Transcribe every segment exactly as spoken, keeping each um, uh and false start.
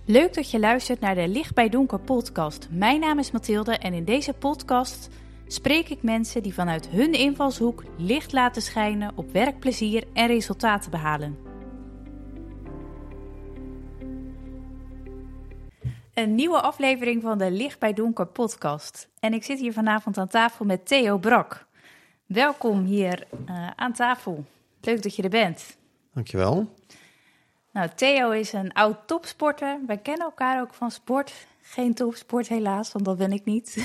Leuk dat je luistert naar de Licht bij Donker podcast. Mijn naam is Mathilde en in deze podcast spreek ik mensen die vanuit hun invalshoek licht laten schijnen op werkplezier en resultaten behalen. Een nieuwe aflevering van de Licht bij Donker podcast. En ik zit hier vanavond aan tafel met Theo Brak. Welkom hier uh, aan tafel. Leuk dat je er bent. Dankjewel. Nou, Theo is een oud topsporter. Wij kennen elkaar ook van sport. Geen topsport helaas, want dat ben ik niet.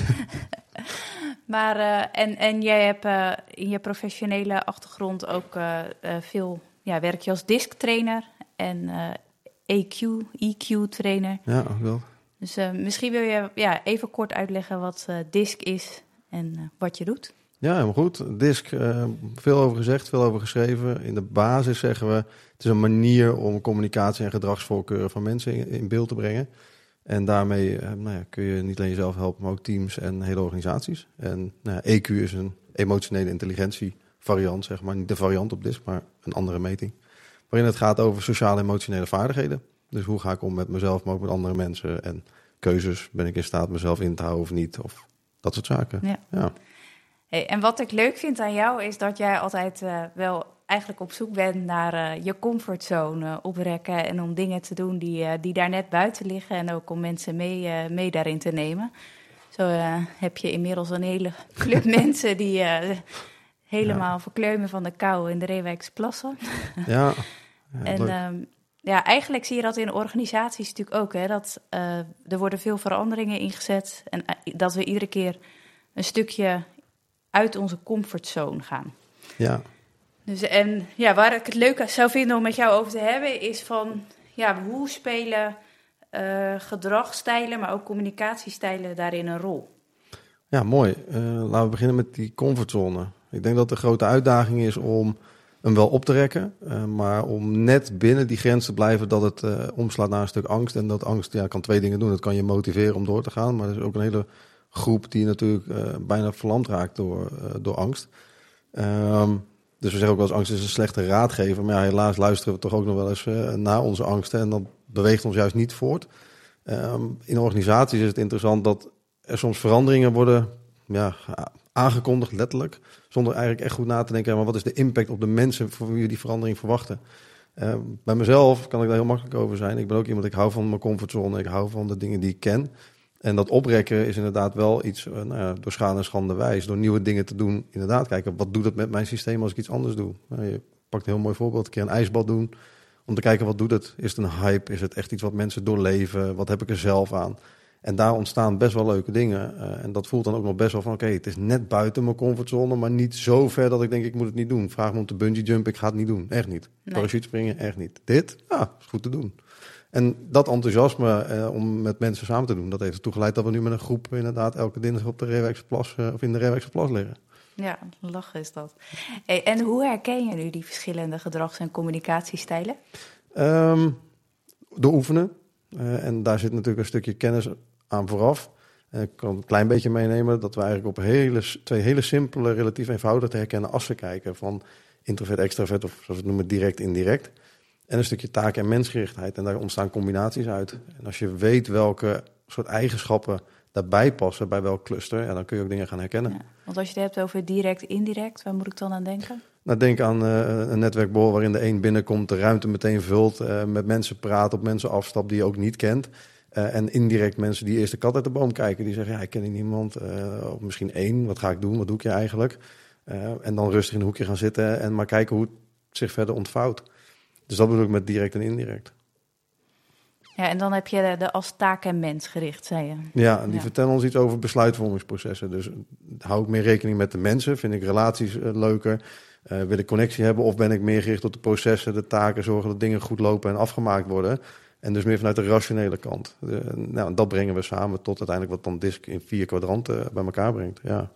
maar uh, en, en jij hebt uh, in je professionele achtergrond ook uh, uh, veel... Ja, werk je als disktrainer en uh, E Q, E Q-trainer. Ja, ook wel. Dus uh, misschien wil je ja, even kort uitleggen wat uh, disk is en uh, wat je doet. Ja, helemaal goed. Disk, uh, veel over gezegd, veel over geschreven. In de basis zeggen we, het is een manier om communicatie en gedragsvoorkeuren van mensen in, in beeld te brengen. En daarmee uh, nou ja, kun je niet alleen jezelf helpen, maar ook teams en hele organisaties. En nou ja, E Q is een emotionele intelligentie variant, zeg maar. Niet de variant op disk, maar een andere meting. Waarin het gaat over sociale emotionele vaardigheden. Dus hoe ga ik om met mezelf, maar ook met andere mensen. En keuzes, ben ik in staat mezelf in te houden of niet? Of dat soort zaken. Ja. Ja. Hey, en wat ik leuk vind aan jou is dat jij altijd uh, wel eigenlijk op zoek bent naar uh, je comfortzone uh, oprekken. En om dingen te doen die, uh, die daar net buiten liggen. En ook om mensen mee, uh, mee daarin te nemen. Zo uh, heb je inmiddels een hele club mensen die uh, helemaal ja. verkleumen van de kou in de Reewijkse plassen. Ja. Ja, en um, ja, eigenlijk zie je dat in organisaties natuurlijk ook. Hè, dat uh, er worden veel veranderingen ingezet. En uh, dat we iedere keer een stukje uit onze comfortzone gaan. Ja. Dus en ja, waar ik het leuk zou vinden om met jou over te hebben, is van ja, hoe spelen uh, gedragsstijlen, maar ook communicatiestijlen daarin een rol? Ja, mooi. Uh, laten we beginnen met die comfortzone. Ik denk dat de grote uitdaging is om hem wel op te rekken, uh, maar om net binnen die grens te blijven dat het uh, omslaat naar een stuk angst. En dat angst ja, kan twee dingen doen. Het kan je motiveren om door te gaan, maar er is ook een hele groep die natuurlijk uh, bijna verlamd raakt door, uh, door angst. Um, dus we zeggen ook wel eens, angst is een slechte raadgever. Maar ja, helaas luisteren we toch ook nog wel eens uh, naar onze angsten. En dat beweegt ons juist niet voort. Um, in organisaties is het interessant dat er soms veranderingen worden ja, aangekondigd, letterlijk. Zonder eigenlijk echt goed na te denken, maar wat is de impact op de mensen voor wie we die verandering verwachten? Uh, bij mezelf kan ik daar heel makkelijk over zijn. Ik ben ook iemand, ik hou van mijn comfortzone. Ik hou van de dingen die ik ken. En dat oprekken is inderdaad wel iets, uh, nou ja, door schade en schande wijs. Door nieuwe dingen te doen, inderdaad kijken, wat doet het met mijn systeem als ik iets anders doe? Nou, je pakt een heel mooi voorbeeld, een keer een ijsbad doen. Om te kijken, wat doet het? Is het een hype? Is het echt iets wat mensen doorleven? Wat heb ik er zelf aan? En daar ontstaan best wel leuke dingen. Uh, en dat voelt dan ook nog best wel van, oké, okay, het is net buiten mijn comfortzone, maar niet zo ver dat ik denk, ik moet het niet doen. Vraag me om te bungee jump, ik ga het niet doen. Echt niet. Nee. Parachute springen, echt niet. Dit? Ja, is goed te doen. En dat enthousiasme uh, om met mensen samen te doen, dat heeft ertoe geleid dat we nu met een groep inderdaad elke dinsdag op de Reewijkse Plas uh, of in de Reewijkse Plas liggen. Ja, lachen is dat. Hey, en hoe herken je nu die verschillende gedrags- en communicatiestijlen? Um, door oefenen. Uh, en daar zit natuurlijk een stukje kennis aan vooraf. Uh, ik kan een klein beetje meenemen dat we eigenlijk op hele, twee hele simpele, relatief eenvoudig te herkennen assen kijken. Van introvert, extravert of zoals we het noemen, direct, indirect. En een stukje taak- en mensgerichtheid. En daar ontstaan combinaties uit. En als je weet welke soort eigenschappen daarbij passen, bij welk cluster, ja, dan kun je ook dingen gaan herkennen. Ja, want als je het hebt over direct, indirect, waar moet ik dan aan denken? Nou, denk aan uh, een netwerkborrel waarin de een binnenkomt, de ruimte meteen vult, uh, met mensen praat, op mensen afstapt die je ook niet kent. Uh, en indirect mensen die eerst de kat uit de boom kijken, die zeggen, ja, ik ken hier niemand. Uh, of misschien één, wat ga ik doen, wat doe ik hier eigenlijk? Uh, en dan rustig in een hoekje gaan zitten en maar kijken hoe het zich verder ontvouwt. Dus dat bedoel ik met direct en indirect. Ja, en dan heb je de, de als taak en mens gericht, zei je. Ja, en die ja. vertellen ons iets over besluitvormingsprocessen. Dus hou ik meer rekening met de mensen? Vind ik relaties uh, leuker? Uh, wil ik connectie hebben? Of ben ik meer gericht op de processen, de taken, zorgen dat dingen goed lopen en afgemaakt worden? En dus meer vanuit de rationele kant. Uh, nou, dat brengen we samen tot uiteindelijk wat dan disk in vier kwadranten bij elkaar brengt, ja.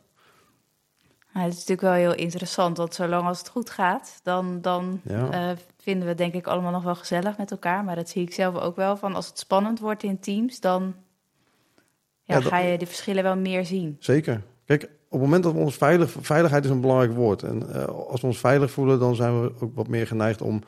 Ja, het is natuurlijk wel heel interessant, want zolang als het goed gaat, dan, dan ja. uh, vinden we denk ik allemaal nog wel gezellig met elkaar. Maar dat zie ik zelf ook wel, van als het spannend wordt in teams, dan ja, ja, ga je de verschillen wel meer zien. Zeker. Kijk, op het moment dat we ons veilig... Veiligheid is een belangrijk woord. En uh, als we ons veilig voelen, dan zijn we ook wat meer geneigd om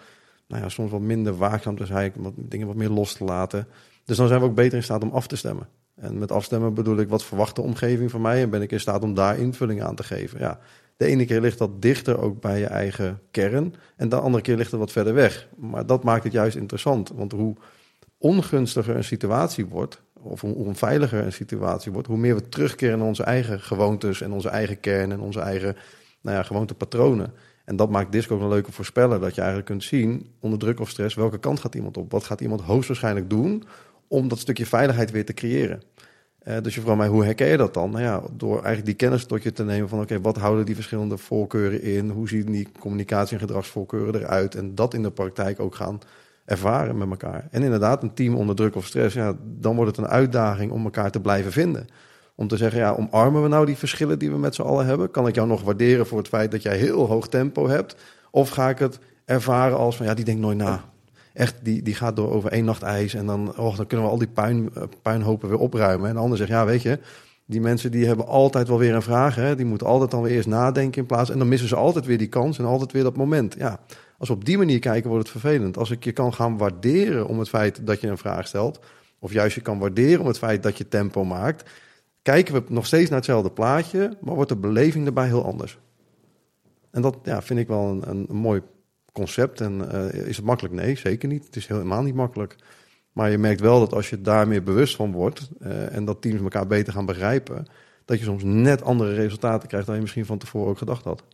nou ja, soms wat minder waakzaam te zijn, wat, dingen wat meer los te laten. Dus dan zijn we ook beter in staat om af te stemmen. En met afstemmen bedoel ik, wat verwacht de omgeving van mij en ben ik in staat om daar invulling aan te geven. Ja, de ene keer ligt dat dichter ook bij je eigen kern en de andere keer ligt het wat verder weg. Maar dat maakt het juist interessant, want hoe ongunstiger een situatie wordt, of hoe onveiliger een situatie wordt, hoe meer we terugkeren naar onze eigen gewoontes en onze eigen kern en onze eigen nou ja, gewoontepatronen. En dat maakt DISC ook een leuke voorspeller, dat je eigenlijk kunt zien, onder druk of stress, welke kant gaat iemand op? Wat gaat iemand hoogstwaarschijnlijk doen om dat stukje veiligheid weer te creëren? Uh, dus je vraagt mij, hoe herken je dat dan? Nou ja, door eigenlijk die kennis tot je te nemen van, oké, okay, wat houden die verschillende voorkeuren in? Hoe zien die communicatie- en gedragsvoorkeuren eruit? En dat in de praktijk ook gaan ervaren met elkaar. En inderdaad, een team onder druk of stress, ja, dan wordt het een uitdaging om elkaar te blijven vinden. Om te zeggen, ja, omarmen we nou die verschillen die we met z'n allen hebben? Kan ik jou nog waarderen voor het feit dat jij heel hoog tempo hebt? Of ga ik het ervaren als van, ja, die denkt nooit na. Echt, die, die gaat door over één nacht ijs en dan, oh, dan kunnen we al die puin, uh, puinhopen weer opruimen. En de ander zegt, ja, weet je, die mensen die hebben altijd wel weer een vraag. Hè? Die moeten altijd dan weer eerst nadenken in plaats. En dan missen ze altijd weer die kans en altijd weer dat moment. Ja, als we op die manier kijken, wordt het vervelend. Als ik je kan gaan waarderen om het feit dat je een vraag stelt, of juist je kan waarderen om het feit dat je tempo maakt, kijken we nog steeds naar hetzelfde plaatje, maar wordt de beleving erbij heel anders. En dat ja, vind ik wel een, een, een mooi concept. En uh, is het makkelijk? Nee, zeker niet. Het is helemaal niet makkelijk. Maar je merkt wel dat als je daar meer bewust van wordt uh, en dat teams elkaar beter gaan begrijpen, dat je soms net andere resultaten krijgt dan je misschien van tevoren ook gedacht had.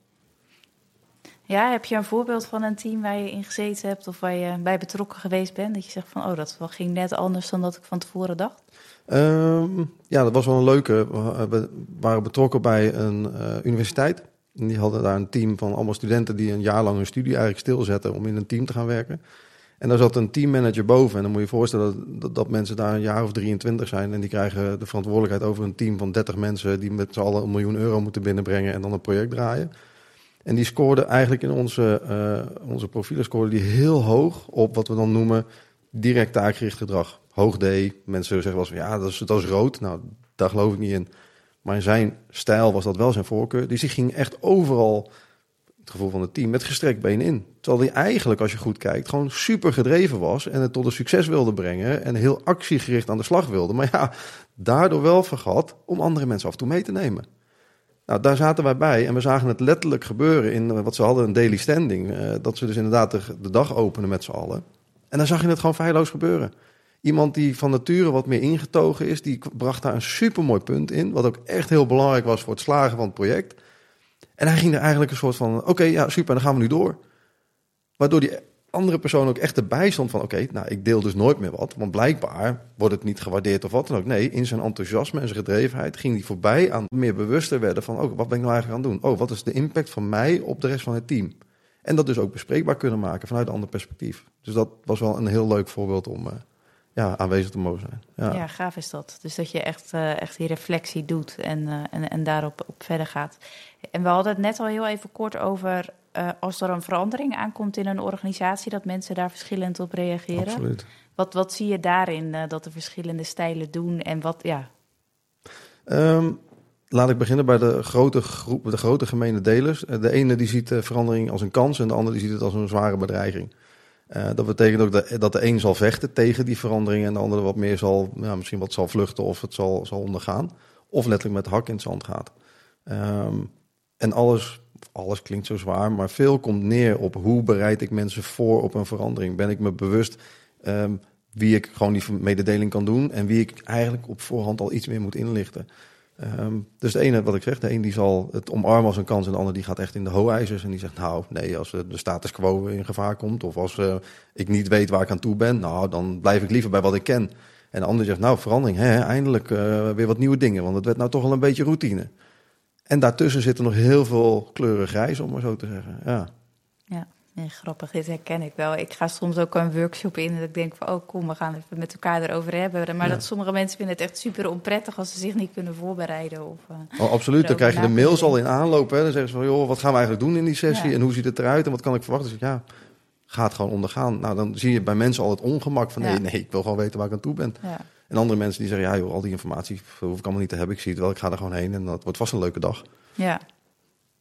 Ja, heb je een voorbeeld van een team waar je in gezeten hebt of waar je bij betrokken geweest bent? Dat je zegt van, oh, dat ging net anders dan dat ik van tevoren dacht? Um, ja, dat was wel een leuke. We waren betrokken bij een uh, universiteit. En die hadden daar een team van allemaal studenten die een jaar lang hun studie eigenlijk stilzetten om in een team te gaan werken. En daar zat een teammanager boven. En dan moet je je voorstellen dat, dat, dat mensen daar een jaar of drieëntwintig zijn. En die krijgen de verantwoordelijkheid over een team van dertig mensen die met z'n allen een miljoen euro moeten binnenbrengen en dan een project draaien. En die scoorden eigenlijk in onze, uh, onze profielen scoorden die heel hoog op wat we dan noemen direct taakgericht gedrag. Hoog D. Mensen zeggen wel eens van ja, dat is, dat is rood. Nou, daar geloof ik niet in. Maar in zijn stijl was dat wel zijn voorkeur. Dus die ging echt overal, het gevoel van het team, met gestrekt been in. Terwijl hij eigenlijk, als je goed kijkt, gewoon super gedreven was en het tot een succes wilde brengen en heel actiegericht aan de slag wilde. Maar ja, daardoor wel vergat om andere mensen af en toe mee te nemen. Nou, daar zaten wij bij en we zagen het letterlijk gebeuren in wat ze hadden, een daily standing. Uh, dat ze dus inderdaad de, de dag openen met z'n allen. En dan zag je het gewoon feilloos gebeuren. Iemand die van nature wat meer ingetogen is, die bracht daar een supermooi punt in, wat ook echt heel belangrijk was voor het slagen van het project. En hij ging er eigenlijk een soort van, oké, okay, ja, super, dan gaan we nu door. Waardoor die andere persoon ook echt erbij stond van, oké, okay, nou, ik deel dus nooit meer wat, want blijkbaar wordt het niet gewaardeerd of wat dan ook. Nee, in zijn enthousiasme en zijn gedrevenheid ging hij voorbij aan meer bewuster werden van, oh, wat ben ik nou eigenlijk aan het doen? Oh, wat is de impact van mij op de rest van het team? En dat dus ook bespreekbaar kunnen maken vanuit een ander perspectief. Dus dat was wel een heel leuk voorbeeld om uh, ja, aanwezig te mogen zijn. Ja. ja, gaaf is dat. Dus dat je echt, uh, echt die reflectie doet en, uh, en, en daarop op verder gaat. En we hadden het net al heel even kort over uh, als er een verandering aankomt in een organisatie, dat mensen daar verschillend op reageren. Absoluut. Wat, wat zie je daarin uh, dat de verschillende stijlen doen en wat, ja... Um, Laat ik beginnen bij de grote groep, de grote gemene delers. De ene die ziet de verandering als een kans en de andere die ziet het als een zware bedreiging. Uh, dat betekent ook dat, dat de een zal vechten tegen die verandering en de andere wat meer zal, ja, misschien wat zal vluchten of het zal, zal ondergaan. Of letterlijk met de hak in het zand gaat. Um, en alles, alles klinkt zo zwaar, maar veel komt neer op hoe bereid ik mensen voor op een verandering. Ben ik me bewust um, wie ik gewoon die mededeling kan doen en wie ik eigenlijk op voorhand al iets meer moet inlichten. Um, dus de ene, wat ik zeg, de een die zal het omarmen als een kans en de ander die gaat echt in de hooijzers en die zegt, nou nee, als de status quo in gevaar komt of als uh, ik niet weet waar ik aan toe ben, nou dan blijf ik liever bij wat ik ken. En de ander zegt, nou verandering, hè, eindelijk uh, weer wat nieuwe dingen, want het werd nou toch al een beetje routine. En daartussen zit er nog heel veel kleuren grijs, om maar zo te zeggen. Ja, ja. Nee, grappig, dit herken ik wel. Ik ga soms ook een workshop in en ik denk van, oh kom, we gaan even met elkaar erover hebben. Maar ja. dat sommige mensen vinden het echt super onprettig als ze zich niet kunnen voorbereiden. Of, uh, oh, absoluut, dan krijg je de mails al in aanloop. Hè. Dan zeggen ze van, joh, wat gaan we eigenlijk doen in die sessie? Ja. En hoe ziet het eruit en wat kan ik verwachten? Dus ja, ga het gewoon ondergaan. Nou, dan zie je bij mensen al het ongemak van, nee, ja. nee, ik wil gewoon weten waar ik aan toe ben. Ja. En andere mensen die zeggen, ja joh, al die informatie hoef ik allemaal niet te hebben. Ik zie het wel, ik ga er gewoon heen en dat wordt vast een leuke dag. Ja.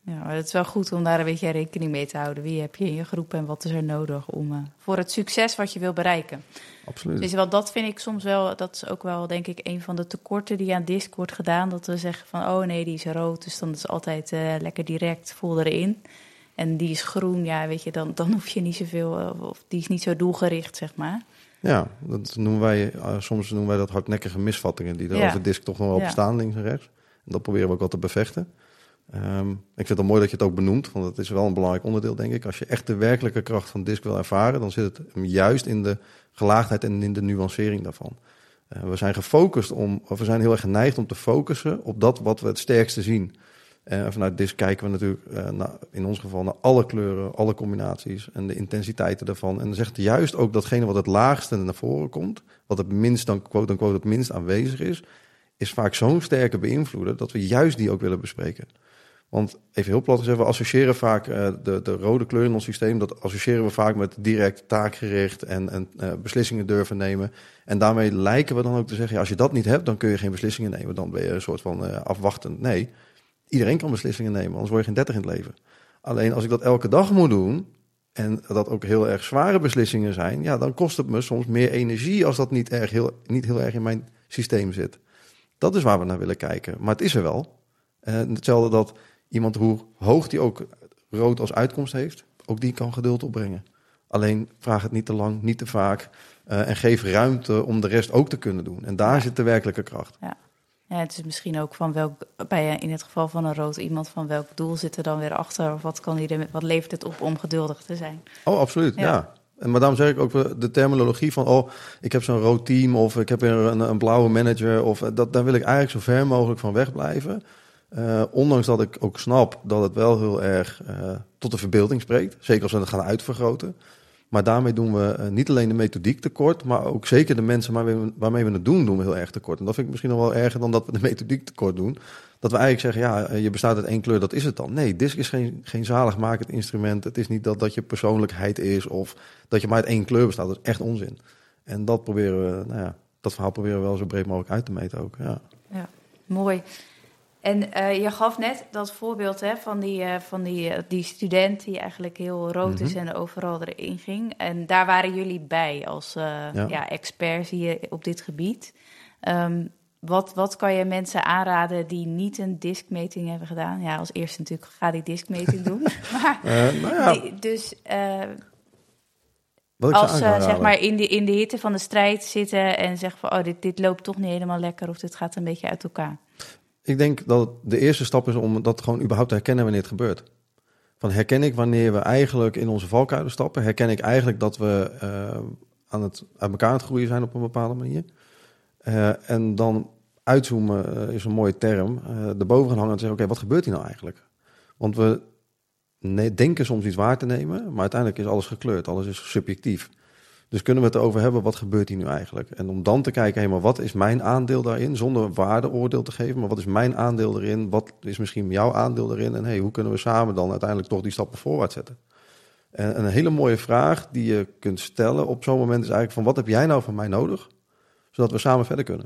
Ja, maar het is wel goed om daar een beetje rekening mee te houden. Wie heb je in je groep en wat is er nodig om uh, voor het succes wat je wil bereiken? Absoluut. Dus wel, dat vind ik soms wel, dat is ook wel denk ik een van de tekorten die aan DISC wordt gedaan. Dat we zeggen van, oh nee, die is rood, dus dan is het altijd uh, lekker direct vol erin. En die is groen, ja, weet je, dan, dan hoef je niet zoveel, uh, of die is niet zo doelgericht, zeg maar. Ja, dat noemen wij, uh, soms noemen wij dat hardnekkige misvattingen die er ja. over DISC toch nog wel op ja. staan, links en rechts. En dat proberen we ook wel te bevechten. Um, ik vind het wel mooi dat je het ook benoemt, want het is wel een belangrijk onderdeel, denk ik. Als je echt de werkelijke kracht van DISC wil ervaren, dan zit het juist in de gelaagdheid en in de nuancering daarvan. Uh, we zijn gefocust om, of we zijn heel erg geneigd om te focussen op dat wat we het sterkste zien. Uh, vanuit DISC kijken we natuurlijk uh, naar, in ons geval naar alle kleuren, alle combinaties en de intensiteiten daarvan. En dan zegt juist ook datgene wat het laagste naar voren komt, wat het minst dan quote-unquote het minst aanwezig is, is vaak zo'n sterke beïnvloeder dat we juist die ook willen bespreken. Want even heel plat gezegd, we associëren vaak uh, de, de rode kleur in ons systeem, dat associëren we vaak met direct taakgericht en, en uh, beslissingen durven nemen. En daarmee lijken we dan ook te zeggen, ja, als je dat niet hebt, dan kun je geen beslissingen nemen. Dan ben je een soort van uh, afwachtend. Nee, iedereen kan beslissingen nemen, anders word je geen dertig in het leven. Alleen als ik dat elke dag moet doen, en dat ook heel erg zware beslissingen zijn, ja, dan kost het me soms meer energie als dat niet, erg heel, niet heel erg in mijn systeem zit. Dat is waar we naar willen kijken. Maar het is er wel. Uh, hetzelfde dat iemand, hoe hoog die ook rood als uitkomst heeft, ook die kan geduld opbrengen. Alleen vraag het niet te lang, niet te vaak. Uh, en geef ruimte om de rest ook te kunnen doen. En daar ja. zit de werkelijke kracht. Ja. Ja, het is misschien ook van welk, bij in het geval van een rood iemand, van welk doel zit er dan weer achter? Of wat, kan die er, wat levert het op om geduldig te zijn? Oh, absoluut, ja. ja. En maar daarom zeg ik ook de terminologie van, oh, ik heb zo'n rood team of ik heb weer een, een blauwe manager. Of dat, daar wil ik eigenlijk zo ver mogelijk van wegblijven. Uh, ondanks dat ik ook snap dat het wel heel erg uh, tot de verbeelding spreekt. Zeker als we het gaan uitvergroten. Maar daarmee doen we uh, niet alleen de methodiek tekort, maar ook zeker de mensen waarmee we, waarmee we het doen, doen we heel erg tekort. En dat vind ik misschien nog wel erger dan dat we de methodiek tekort doen. Dat we eigenlijk zeggen, ja, je bestaat uit één kleur, dat is het dan. Nee, DISC is geen, geen zaligmakend instrument. Het is niet dat dat je persoonlijkheid is of dat je maar uit één kleur bestaat. Dat is echt onzin. En dat proberen we, nou ja, dat verhaal proberen we wel zo breed mogelijk uit te meten ook. Ja, ja mooi. En uh, je gaf net dat voorbeeld hè, van, die, uh, van die, uh, die student die eigenlijk heel rood mm-hmm. is en overal erin ging. En daar waren jullie bij als uh, ja. Ja, experts hier op dit gebied. Um, wat, wat kan je mensen aanraden die niet een DISC-meting hebben gedaan? Ja, als eerste natuurlijk ga die DISC-meting doen. Maar, uh, nou ja. die, dus uh, als uh, zeg maar in de, in de hitte van de strijd zitten en zeggen van oh, dit, dit loopt toch niet helemaal lekker of dit gaat een beetje uit elkaar. Ik denk dat de eerste stap is om dat gewoon überhaupt te herkennen wanneer het gebeurt. Van herken ik wanneer we eigenlijk in onze valkuilen stappen? Herken ik eigenlijk dat we uh, aan het uit elkaar aan het groeien zijn op een bepaalde manier? Uh, en dan uitzoomen uh, is een mooie term. Uh, erboven gaan hangen en zeggen, oké, okay, wat gebeurt hier nou eigenlijk? Want we ne- denken soms iets waar te nemen, maar uiteindelijk is alles gekleurd. Alles is subjectief. Dus kunnen we het erover hebben, wat gebeurt hier nu eigenlijk? En om dan te kijken, hey, maar wat is mijn aandeel daarin? Zonder waardeoordeel te geven, maar wat is mijn aandeel erin? Wat is misschien jouw aandeel erin? En hey, hoe kunnen we samen dan uiteindelijk toch die stappen voorwaarts zetten? En een hele mooie vraag die je kunt stellen op zo'n moment is eigenlijk van, wat heb jij nou van mij nodig? Zodat we samen verder kunnen.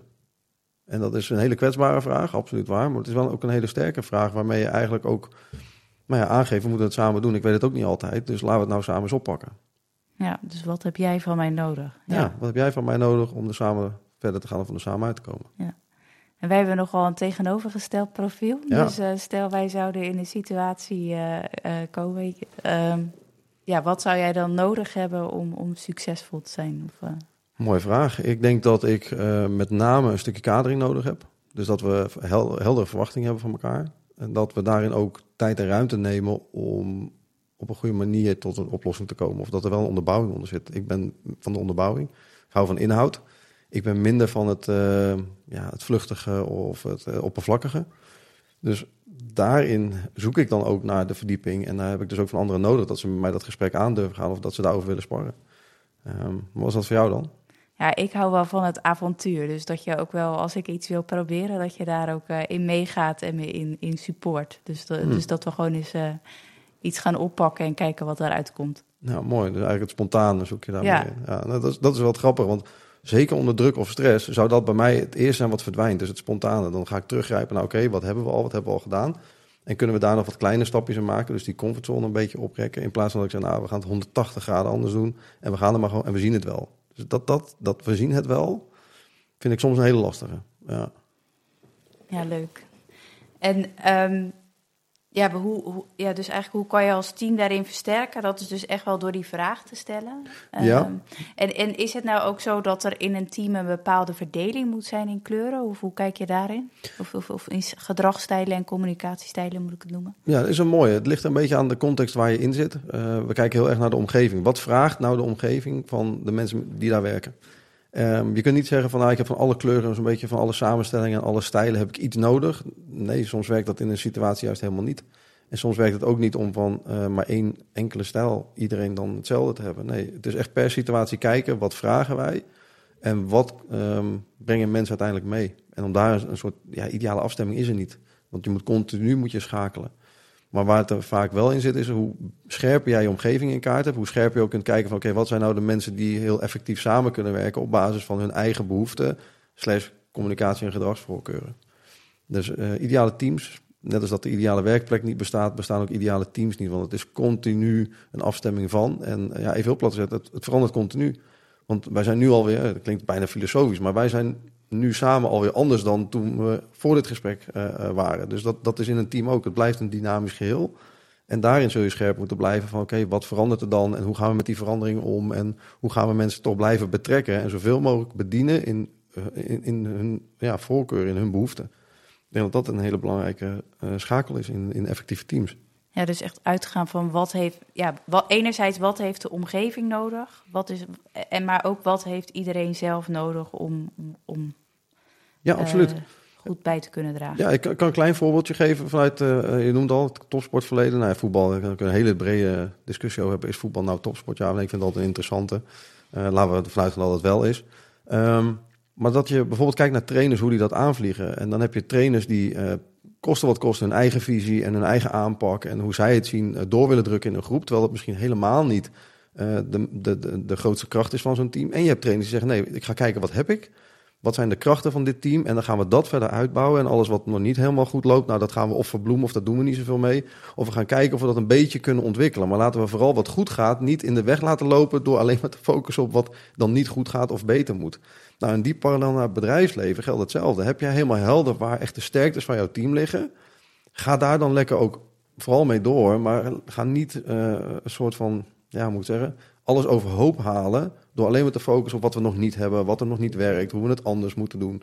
En dat is een hele kwetsbare vraag, absoluut waar. Maar het is wel ook een hele sterke vraag waarmee je eigenlijk ook nou ja, aangeeft, we moeten het samen doen. Ik weet het ook niet altijd, dus laten we het nou samen eens oppakken. Ja, dus wat heb jij van mij nodig? Ja, ja wat heb jij van mij nodig om er samen verder te gaan of om er samen uit te komen? Ja. En wij hebben nogal een tegenovergesteld profiel. Ja. Dus uh, stel wij zouden in een situatie uh, uh, komen. Uh, ja, wat zou jij dan nodig hebben om, om succesvol te zijn? Of, uh... Mooie vraag. Ik denk dat ik uh, met name een stukje kadering nodig heb. Dus dat we hel- heldere verwachtingen hebben van elkaar. En dat we daarin ook tijd en ruimte nemen om op een goede manier tot een oplossing te komen. Of dat er wel een onderbouwing onder zit. Ik ben van de onderbouwing. Ik hou van inhoud. Ik ben minder van het, uh, ja, het vluchtige of het uh, oppervlakkige. Dus daarin zoek ik dan ook naar de verdieping. En daar heb ik dus ook van anderen nodig dat ze met mij dat gesprek aan durven gaan of dat ze daarover willen sparren. Um, wat was dat voor jou dan? Ja, ik hou wel van het avontuur. Dus dat je ook wel, als ik iets wil proberen, dat je daar ook uh, in meegaat en me in, in support. Dus, de, hmm. dus dat we gewoon eens uh, iets gaan oppakken en kijken wat eruit komt. Nou, mooi. Dus eigenlijk het spontane zoek je daarmee ja. in. Ja, nou, dat, is, dat is wel grappig, want zeker onder druk of stress zou dat bij mij het eerste zijn wat verdwijnt. Dus het spontane. Dan ga ik teruggrijpen naar, oké, okay, wat hebben we al, wat hebben we al gedaan? En kunnen we daar nog wat kleine stapjes in maken, dus die comfortzone een beetje oprekken, in plaats van dat ik zeg, nou, we gaan het honderdtachtig graden anders doen en we gaan er maar gewoon en we zien het wel. Dus dat, dat, dat we zien het wel, vind ik soms een hele lastige. Ja, ja leuk. En um, ja, maar hoe, hoe, ja, dus eigenlijk hoe kan je als team daarin versterken? Dat is dus echt wel door die vraag te stellen. Ja. Um, en, en is het nou ook zo dat er in een team een bepaalde verdeling moet zijn in kleuren? Of hoe kijk je daarin? Of, of, of in gedragsstijlen en communicatiestijlen moet ik het noemen? Ja, dat is een mooie. Het ligt een beetje aan de context waar je in zit. Uh, we kijken heel erg naar de omgeving. Wat vraagt nou de omgeving van de mensen die daar werken? Um, je kunt niet zeggen van, nou, ik heb van alle kleuren, zo'n beetje van alle samenstellingen en alle stijlen heb ik iets nodig. Nee, soms werkt dat in een situatie juist helemaal niet. En soms werkt het ook niet om van uh, maar één enkele stijl iedereen dan hetzelfde te hebben. Nee, het is echt per situatie kijken, wat vragen wij en wat um, brengen mensen uiteindelijk mee. En om daar een, een soort ja, ideale afstemming is er niet. Want je moet continu moet je schakelen. Maar waar het er vaak wel in zit, is hoe scherper jij je omgeving in kaart hebt. Hoe scherper je ook kunt kijken van, oké, okay, wat zijn nou de mensen die heel effectief samen kunnen werken op basis van hun eigen behoeften, slash communicatie en gedragsvoorkeuren. Dus uh, ideale teams, net als dat de ideale werkplek niet bestaat, bestaan ook ideale teams niet. Want het is continu een afstemming van. En uh, ja, even heel plat gezegd, het, het verandert continu. Want wij zijn nu alweer, dat klinkt bijna filosofisch, maar wij zijn nu samen alweer anders dan toen we voor dit gesprek uh, waren. Dus dat, dat is in een team ook. Het blijft een dynamisch geheel. En daarin zul je scherp moeten blijven van, oké, okay, wat verandert er dan? En hoe gaan we met die verandering om? En hoe gaan we mensen toch blijven betrekken? En zoveel mogelijk bedienen in, uh, in, in hun ja, voorkeur, in hun behoeften. Ik denk dat dat een hele belangrijke uh, schakel is in, in effectieve teams. Ja, dus echt uitgaan van wat heeft, ja, wat, enerzijds wat heeft de omgeving nodig, wat is, en maar ook wat heeft iedereen zelf nodig om, om ja, absoluut. Uh, goed bij te kunnen dragen. Ja, ik kan, kan een klein voorbeeldje geven vanuit, uh, je noemde al het topsportverleden. Nou ja, voetbal, daar kan ik een hele brede discussie over hebben. Is voetbal nou topsport? Ja, ik vind het altijd een interessante. Uh, laten we ervan uitgaan dat het wel is. Um, maar dat je bijvoorbeeld kijkt naar trainers, hoe die dat aanvliegen. En dan heb je trainers die uh, kosten wat kosten hun eigen visie en hun eigen aanpak en hoe zij het zien uh, door willen drukken in een groep, terwijl dat misschien helemaal niet uh, de, de, de, de grootste kracht is van zo'n team. En je hebt trainers die zeggen, nee, ik ga kijken wat heb ik, wat zijn de krachten van dit team en dan gaan we dat verder uitbouwen en alles wat nog niet helemaal goed loopt, nou dat gaan we of verbloemen of dat doen we niet zoveel mee, of we gaan kijken of we dat een beetje kunnen ontwikkelen. Maar laten we vooral wat goed gaat niet in de weg laten lopen door alleen maar te focussen op wat dan niet goed gaat of beter moet. Nou, in die parallel naar het bedrijfsleven geldt hetzelfde. Heb jij helemaal helder waar echt de sterktes van jouw team liggen? Ga daar dan lekker ook vooral mee door. Maar ga niet uh, een soort van, ja, moet ik zeggen, alles overhoop halen door alleen maar te focussen op wat we nog niet hebben, wat er nog niet werkt, hoe we het anders moeten doen.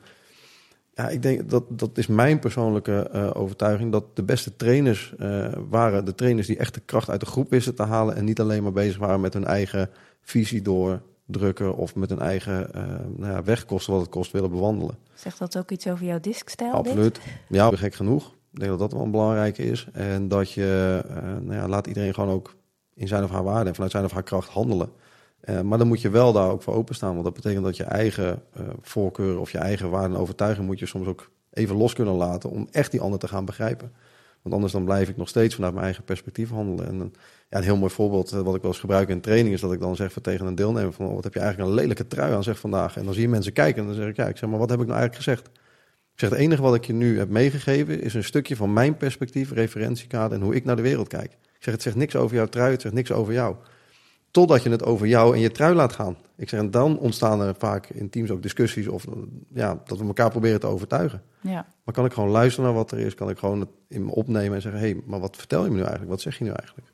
Ja, ik denk dat dat is mijn persoonlijke uh, overtuiging, dat de beste trainers uh, waren de trainers die echt de kracht uit de groep wisten te halen en niet alleen maar bezig waren met hun eigen visie door drukken of met een eigen uh, nou ja, weg kosten wat het kost willen bewandelen. Zegt dat ook iets over jouw diskstijl? Absoluut. Dit? Ja, gek genoeg. Ik denk dat dat wel een belangrijke is. En dat je, uh, nou ja, laat iedereen gewoon ook in zijn of haar waarde en vanuit zijn of haar kracht handelen. Uh, maar dan moet je wel daar ook voor openstaan. Want dat betekent dat je eigen uh, voorkeuren of je eigen waarden en overtuiging moet je soms ook even los kunnen laten om echt die ander te gaan begrijpen. Want anders dan blijf ik nog steeds vanuit mijn eigen perspectief handelen. En een, ja, een heel mooi voorbeeld wat ik wel eens gebruik in training is dat ik dan zeg van tegen een deelnemer van, oh, wat heb je eigenlijk een lelijke trui aan zeg vandaag. En dan zie je mensen kijken en dan zeg ik, ja, ik zeg maar, wat heb ik nou eigenlijk gezegd? Ik zeg, het enige wat ik je nu heb meegegeven is een stukje van mijn perspectief, referentiekader en hoe ik naar de wereld kijk. Ik zeg, het zegt niks over jouw trui, het zegt niks over jou. Totdat je het over jou en je trui laat gaan. Ik zeg, en dan ontstaan er vaak in teams ook discussies of ja, dat we elkaar proberen te overtuigen. Ja. Maar kan ik gewoon luisteren naar wat er is, kan ik gewoon het in me opnemen en zeggen, hé, hey, maar wat vertel je me nu eigenlijk? Wat zeg je nu eigenlijk?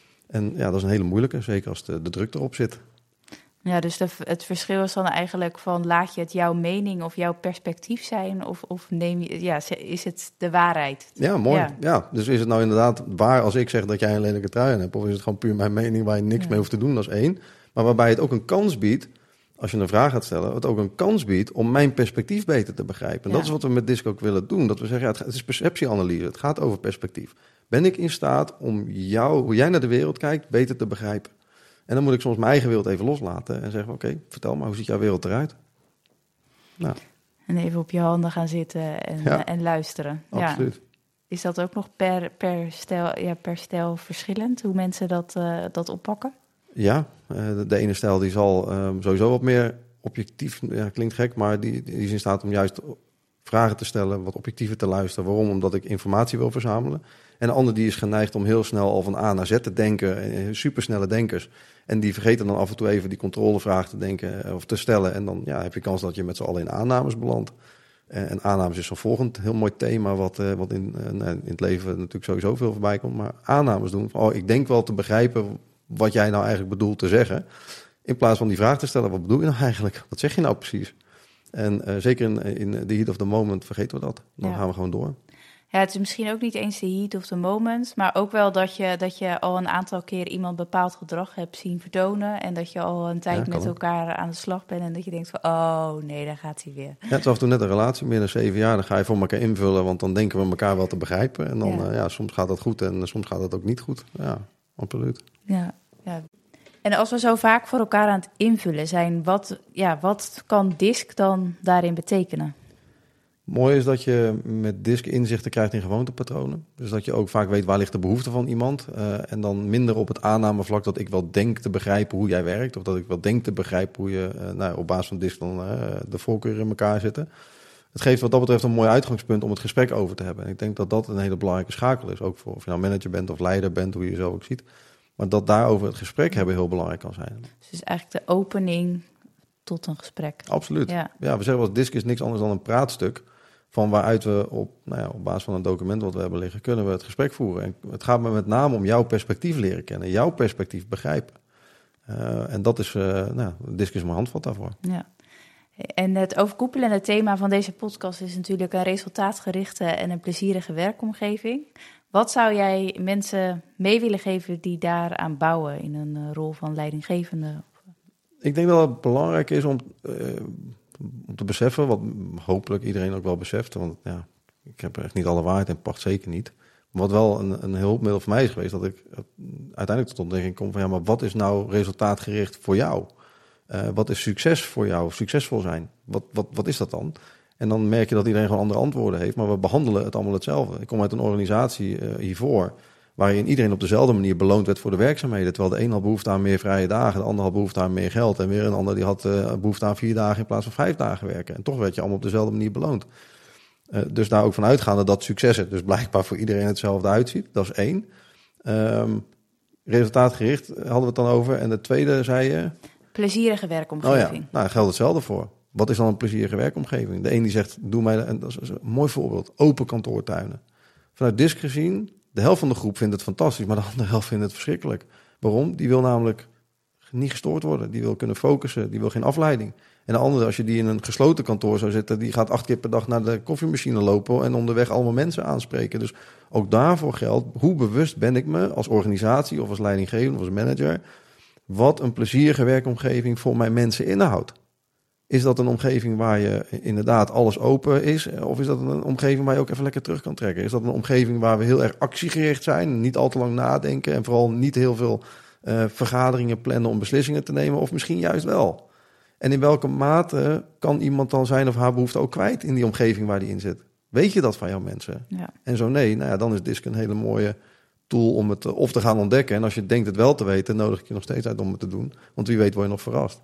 En ja, dat is een hele moeilijke, zeker als de, de druk erop zit. Ja, dus de, het verschil is dan eigenlijk van, laat je het jouw mening of jouw perspectief zijn of, of neem je, ja, is het de waarheid? Ja, mooi. Ja. ja, dus is het nou inderdaad waar als ik zeg dat jij een lelijke trui aan hebt, of is het gewoon puur mijn mening waar je niks ja. mee hoeft te doen, dat is één. Maar waarbij het ook een kans biedt, als je een vraag gaat stellen, het ook een kans biedt om mijn perspectief beter te begrijpen. En ja. dat is wat we met DISC ook willen doen. Dat we zeggen, ja, het is perceptieanalyse, het gaat over perspectief. Ben ik in staat om jou, hoe jij naar de wereld kijkt, beter te begrijpen? En dan moet ik soms mijn eigen wereld even loslaten en zeggen, oké, okay, vertel maar, hoe ziet jouw wereld eruit? Nou. En even op je handen gaan zitten en, ja. en luisteren. Absoluut. Ja. Is dat ook nog per, per, stijl, ja, per stijl verschillend, hoe mensen dat, uh, dat oppakken? Ja, uh, de, de ene stijl die zal uh, sowieso wat meer objectief, ja, klinkt gek, maar die, die is in staat om juist vragen te stellen, wat objectiever te luisteren. Waarom? Omdat ik informatie wil verzamelen. En een ander die is geneigd om heel snel al van A naar Z te denken. Supersnelle denkers. En die vergeten dan af en toe even die controlevraag te denken of te stellen. En dan ja, heb je kans dat je met z'n allen in aannames belandt. En aannames is zo'n volgend heel mooi thema wat, wat in, in het leven natuurlijk sowieso veel voorbij komt. Maar aannames doen. Oh, ik denk wel te begrijpen wat jij nou eigenlijk bedoelt te zeggen. In plaats van die vraag te stellen, wat bedoel je nou eigenlijk? Wat zeg je nou precies? En uh, zeker in, in the heat of the moment vergeten we dat. Dan ja. gaan we gewoon door. Ja, het is misschien ook niet eens de heat of the moment, maar ook wel dat je, dat je al een aantal keer iemand bepaald gedrag hebt zien vertonen en dat je al een tijd ja, met elkaar aan de slag bent en dat je denkt van, oh nee, daar gaat hij weer. Ja, het is af en toe net een relatie, meer dan zeven jaar, dan ga je voor elkaar invullen, want dan denken we elkaar wel te begrijpen. En dan, ja, uh, ja soms gaat dat goed en soms gaat dat ook niet goed. Ja, absoluut. Ja, ja. En als we zo vaak voor elkaar aan het invullen zijn, wat, ja, wat kan D I S C dan daarin betekenen? Mooi is dat je met D I S C inzichten krijgt in gewoontepatronen. Dus dat je ook vaak weet waar ligt de behoefte van iemand. Uh, en dan minder op het aannamevlak dat ik wel denk te begrijpen hoe jij werkt. Of dat ik wel denk te begrijpen hoe je uh, nou, op basis van D I S C dan uh, de voorkeuren in elkaar zitten. Het geeft wat dat betreft een mooi uitgangspunt om het gesprek over te hebben. En ik denk dat dat een hele belangrijke schakel is. Ook voor of je nou manager bent of leider bent, hoe je jezelf ook ziet. Maar dat daarover het gesprek hebben heel belangrijk kan zijn. Dus eigenlijk de opening tot een gesprek. Absoluut. Ja, ja we zeggen wel, D I S C is niks anders dan een praatstuk. Van waaruit we op, nou ja, op basis van een document wat we hebben liggen, kunnen we het gesprek voeren. En het gaat me met name om jouw perspectief leren kennen. Jouw perspectief begrijpen. Uh, en dat is, uh, nou, D I S C is mijn handvat daarvoor. Ja. En het overkoepelende thema van deze podcast is natuurlijk een resultaatgerichte en een plezierige werkomgeving. Wat zou jij mensen mee willen geven die daaraan bouwen in een uh, rol van leidinggevende? Ik denk dat het belangrijk is om, uh, om te beseffen, wat hopelijk iedereen ook wel beseft. Want ja, ik heb echt niet alle waarheid en pacht zeker niet. Maar wat wel een, een hulpmiddel voor mij is geweest, dat ik uiteindelijk tot ontdekking kom van ja, maar wat is nou resultaatgericht voor jou? Uh, wat is succes voor jou? Succesvol zijn? Wat, wat, wat is dat dan? En dan merk je dat iedereen gewoon andere antwoorden heeft, maar we behandelen het allemaal hetzelfde. Ik kom uit een organisatie uh, hiervoor, waarin iedereen op dezelfde manier beloond werd voor de werkzaamheden. Terwijl de een had behoefte aan meer vrije dagen, de ander had behoefte aan meer geld en weer een ander die had uh, behoefte aan vier dagen in plaats van vijf dagen werken. En toch werd je allemaal op dezelfde manier beloond. Uh, dus daar ook van uitgaande dat succes er dus blijkbaar voor iedereen hetzelfde uitziet. Dat is één. Um, resultaatgericht hadden we het dan over. En de tweede zei je... Plezierige werkomgeving. Oh ja, nou, daar geldt hetzelfde voor. Wat is dan een plezierige werkomgeving? De een die zegt, doe mij, en dat is een mooi voorbeeld, open kantoortuinen. Vanuit D I S C gezien, de helft van de groep vindt het fantastisch, maar de andere helft vindt het verschrikkelijk. Waarom? Die wil namelijk niet gestoord worden. Die wil kunnen focussen, die wil geen afleiding. En de andere, als je die in een gesloten kantoor zou zitten, die gaat acht keer per dag naar de koffiemachine lopen en onderweg allemaal mensen aanspreken. Dus ook daarvoor geldt, hoe bewust ben ik me als organisatie of als leidinggevende of als manager, wat een plezierige werkomgeving voor mijn mensen inhoudt. Is dat een omgeving waar je inderdaad alles open is? Of is dat een omgeving waar je ook even lekker terug kan trekken? Is dat een omgeving waar we heel erg actiegericht zijn, niet al te lang nadenken en vooral niet heel veel uh, vergaderingen plannen om beslissingen te nemen? Of misschien juist wel? En in welke mate kan iemand dan zijn of haar behoefte ook kwijt in die omgeving waar die in zit? Weet je dat van jouw mensen? Ja. En zo nee, nou ja, dan is D I S C een hele mooie tool om het of te gaan ontdekken. En als je denkt het wel te weten, nodig ik je nog steeds uit om het te doen. Want wie weet word je nog verrast.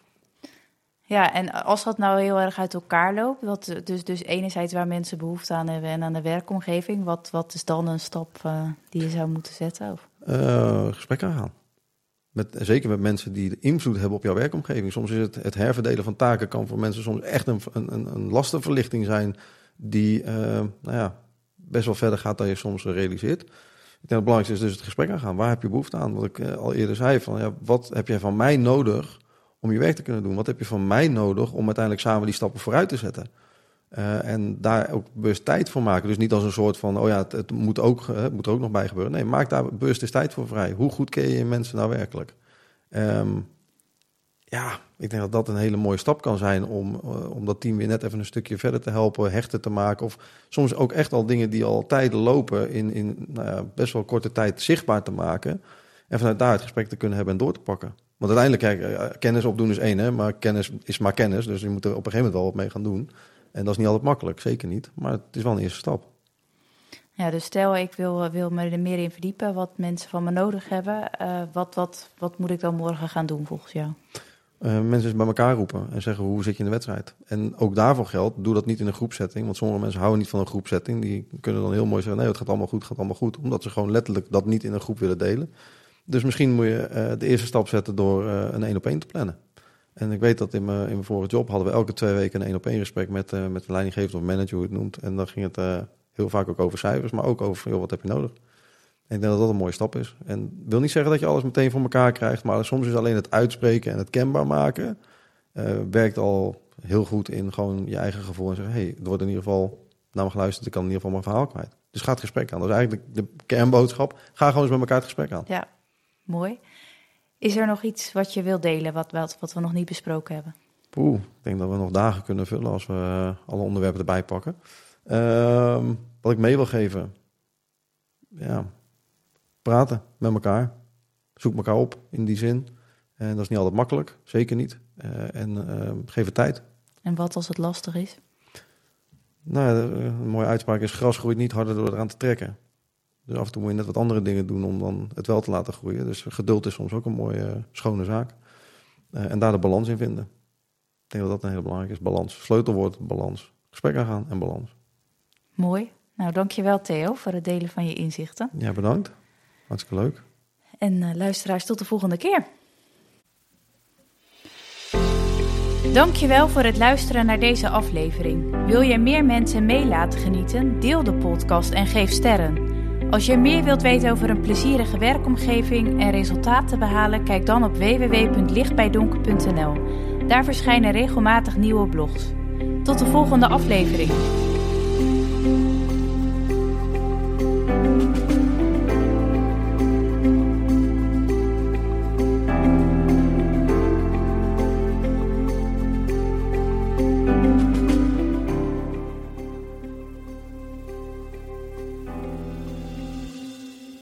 Ja, en als dat nou heel erg uit elkaar loopt, wat, dus, dus enerzijds waar mensen behoefte aan hebben en aan de werkomgeving, wat, wat is dan een stap uh, die je zou moeten zetten? Of? Uh, gesprek aangaan. Met, zeker met mensen die de invloed hebben op jouw werkomgeving. Soms is het, het herverdelen van taken kan voor mensen soms echt een, een, een lastenverlichting zijn die uh, nou ja, best wel verder gaat dan je soms realiseert. Ik denk dat het belangrijkste is dus het gesprek aangaan. Waar heb je behoefte aan? Wat ik uh, al eerder zei, van, ja, wat heb jij van mij nodig om je werk te kunnen doen? Wat heb je van mij nodig om uiteindelijk samen die stappen vooruit te zetten? Uh, en daar ook bewust tijd voor maken. Dus niet als een soort van, oh ja, het, het, moet, ook, het moet er ook nog bij gebeuren. Nee, maak daar bewust eens tijd voor vrij. Hoe goed ken je je mensen nou werkelijk? Um, ja, ik denk dat dat een hele mooie stap kan zijn om, uh, om dat team weer net even een stukje verder te helpen, hechter te maken. Of soms ook echt al dingen die al tijden lopen in, in nou ja, best wel korte tijd zichtbaar te maken. En vanuit daar het gesprek te kunnen hebben en door te pakken. Want uiteindelijk, kijk, kennis opdoen is één, hè, maar kennis is maar kennis. Dus je moet er op een gegeven moment wel wat mee gaan doen. En dat is niet altijd makkelijk, zeker niet. Maar het is wel een eerste stap. Ja, dus stel ik wil, wil me er meer in verdiepen, wat mensen van me nodig hebben. Uh, wat, wat, wat moet ik dan morgen gaan doen volgens jou? Uh, mensen eens bij elkaar roepen en zeggen hoe zit je in de wedstrijd. En ook daarvoor geldt, doe dat niet in een groepsetting. Want sommige mensen houden niet van een groepsetting. Die kunnen dan heel mooi zeggen, nee, het gaat allemaal goed, het gaat allemaal goed. Omdat ze gewoon letterlijk dat niet in een groep willen delen. Dus misschien moet je uh, de eerste stap zetten door uh, een één op één te plannen. En ik weet dat in mijn, in mijn vorige job hadden we elke twee weken een één op één gesprek met, uh, met de leidinggevende of manager, hoe je het noemt. En dan ging het uh, heel vaak ook over cijfers, maar ook over, joh, wat heb je nodig? En ik denk dat dat een mooie stap is. En wil niet zeggen dat je alles meteen voor elkaar krijgt, maar soms is alleen het uitspreken en het kenbaar maken uh, werkt al heel goed in gewoon je eigen gevoel en zeggen, hey, er wordt in ieder geval naar me geluisterd, ik kan in ieder geval mijn verhaal kwijt. Dus ga het gesprek aan. Dat is eigenlijk de kernboodschap. Ga gewoon eens met elkaar het gesprek aan. Ja, mooi. Is er nog iets wat je wilt delen, wat, wat, wat we nog niet besproken hebben? Oeh, ik denk dat we nog dagen kunnen vullen als we uh, alle onderwerpen erbij pakken. Uh, wat ik mee wil geven, ja, praten met elkaar. Zoek elkaar op in die zin. En dat is niet altijd makkelijk, zeker niet. Uh, en uh, geef het tijd. En wat als het lastig is? Nou, een mooie uitspraak is, gras groeit niet harder door eraan te trekken. Dus af en toe moet je net wat andere dingen doen om dan het wel te laten groeien. Dus geduld is soms ook een mooie, uh, schone zaak. Uh, en daar de balans in vinden. Ik denk dat dat een hele belangrijke is. Balans. Sleutelwoord, balans. Gesprek aangaan en balans. Mooi. Nou, dankjewel Theo voor het delen van je inzichten. Ja, bedankt. Hartstikke leuk. En uh, luisteraars, tot de volgende keer. Dankjewel voor het luisteren naar deze aflevering. Wil je meer mensen mee laten genieten? Deel de podcast en geef sterren. Als je meer wilt weten over een plezierige werkomgeving en resultaten behalen, kijk dan op w w w punt lichtbijdonker punt n l. Daar verschijnen regelmatig nieuwe blogs. Tot de volgende aflevering.